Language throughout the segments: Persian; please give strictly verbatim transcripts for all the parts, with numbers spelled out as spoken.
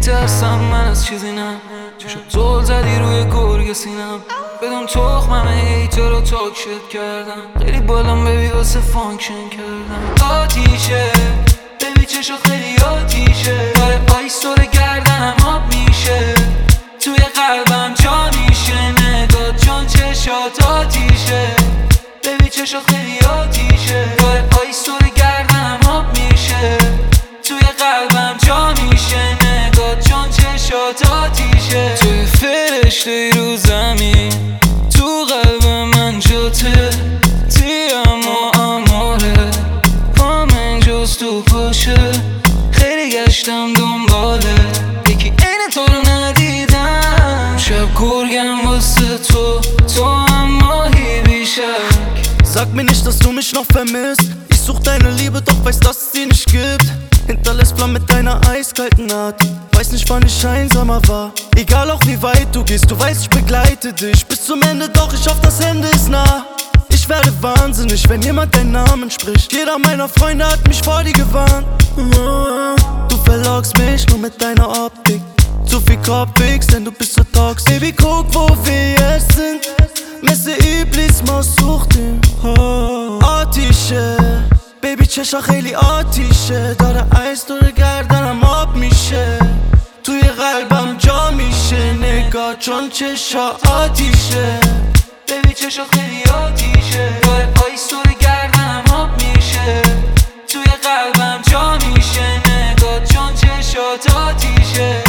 میترسم من از چیزی نه، چشم زل زدی روی گرگ سینم، بدون تخمم هیتر رو تاکشت کردم، خیلی بالام ببی واسه فانکشن کردم. آتیشه ببی چشات خیلی آتیشه، داره آیس دور گردنم آب میشه، توی قلبم جا میشه نگات چون چشات آتیشه. ببی چشات خیلی آتیشه، داره آیس دور گردنم آب میشه، توی قلبم جا میشه نگات چون چشات آتیشه. توی فرشته رو زمین تو قلب من جاته، تیم و اماره پامن جز تو پاشه، خیلی گشتم دنباله یکی این تو رو ندیدم. شب گرگم واسه تو، تو هم ماهی بیشک. Sag mir nicht, dass du mich noch vermisst. Ich such deine Liebe, doch weiß, dass es sie nicht gibt. Hinterlässt Flammen mit deiner eiskalten Art. Weiß nicht, wann ich einsamer war. Egal auch wie weit du gehst, du weißt, ich begleite dich bis zum Ende, doch ich hoffe, das Ende ist nah. Ich werde wahnsinnig, wenn jemand deinen Namen spricht. Jeder meiner Freunde hat mich vor dir gewarnt. Du verlockst mich nur mit deiner Optik. Zu viel Kopfwix, denn du bist so toxisch. Baby, guck, wo wir jetzt sind. مثل ابلیس ما سوختیم. آتیشه بیبی چشا خیلی آتیشه، داره ایس دور گردنم آب میشه، توی قلبم جا میشه نگاه چون چشا آتیشه. بیبی چشا خیلی آتیشه، داره آیس دور گردنم آب میشه، توی قلبم جا میشه نگاه چون چشات آتیشه.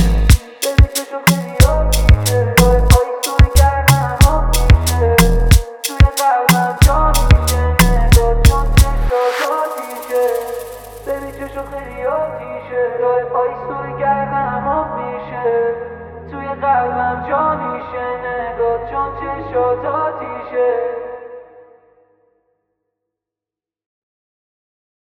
بیبی چشا خیلی آتیشه، داره آیس دور گردنم آب میشه، توی قلبم جا میشه نگاه چون چشات آتیشه.